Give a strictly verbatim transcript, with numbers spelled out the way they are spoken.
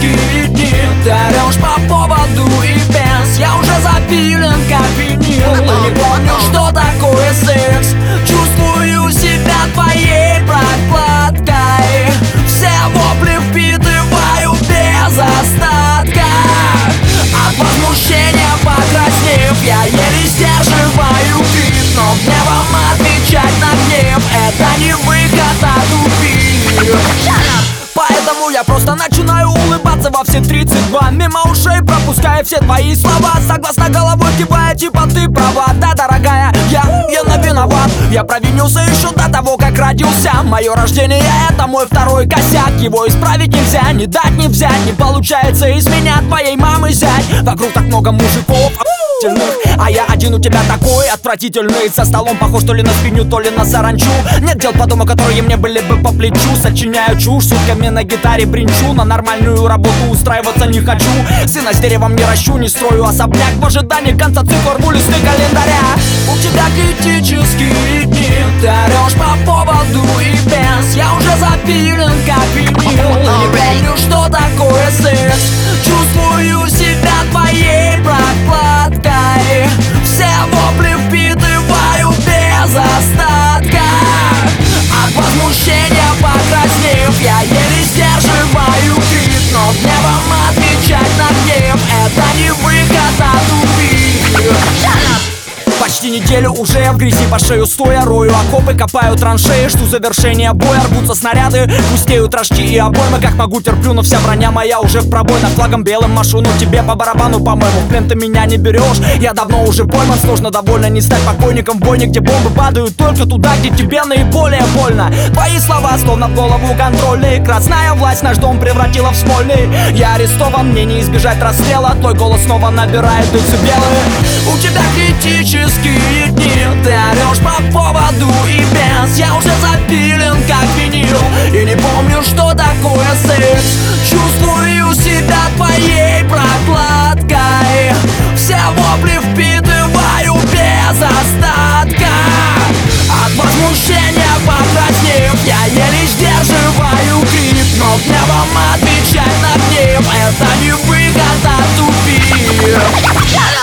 критические дни. Ты орешь по поводу и без. Я уже запилен как винил. Не помню, что такое секс. Чувствую себя твоей прокладкой. Все вопли впитываю без остатка. От возмущения покраснев, я еле сдерживаю крик. Но гневом отвечать на гнев — это не выход, а тупик. Поэтому я просто начинаю улыбаться во все тридцать два, мимо ушей пропуская все твои слова, согласно головой кивая, типа ты права. Да, дорогая, я, я на виноват. Я провинился еще до того, как родился. Мое рождение — это мой второй косяк. Его исправить нельзя, не дать, не взять. Не получается из меня твоей мамы зять. Вокруг так много мужиков, а я один у тебя такой отвратительный. За столом похож то ли на свинью, то ли на саранчу. Нет дел по дому, которые мне были бы по плечу. Сочиняю чушь, сутками на гитаре бренчу. На нормальную работу устраиваться не хочу. Сына с деревом не ращу, не строю особняк в ожидании конца цифр, рву листы календаря. У тебя критические дни. Ты орешь по поводу и без. Я уже запилен как винил. Не помню, что такое секс. Чувствую себя твоей прокладкой. Все вопли впитываю без остатка. От возмущения покраснев, я еле сдерживаю крик. Но гневом отвечать на гнев — это не выход, а тупик. Почти неделю уже в грязи по шею стоя, рою окопы, копаю траншеи, жду завершения боя. Рвутся снаряды, пустеют рожки и обоймы. Как могу терплю, но вся броня моя уже в пробой. Над флагом белым машу, но тебе по барабану, по-моему. В плен ты меня не берешь, я давно уже пойман. Сложно довольно не стать покойником в бойне, где бомбы падают только туда, где тебе наиболее больно. Твои слова словно в голову контрольный. Красная власть наш дом превратила в смольный. Я арестован, мне не избежать расстрела. Твой голос снова набирает децибелы. У тебя критические дни. Ты орешь по поводу и без. Я уже запилен как винил. И не помню, что такое секс. Чувствую себя твоей прокладкой. Все вопли впитываю без остатка. От возмущения покраснев, я еле сдерживаю крик. Но гневом отвечать на гнев — это не выход, а тупик.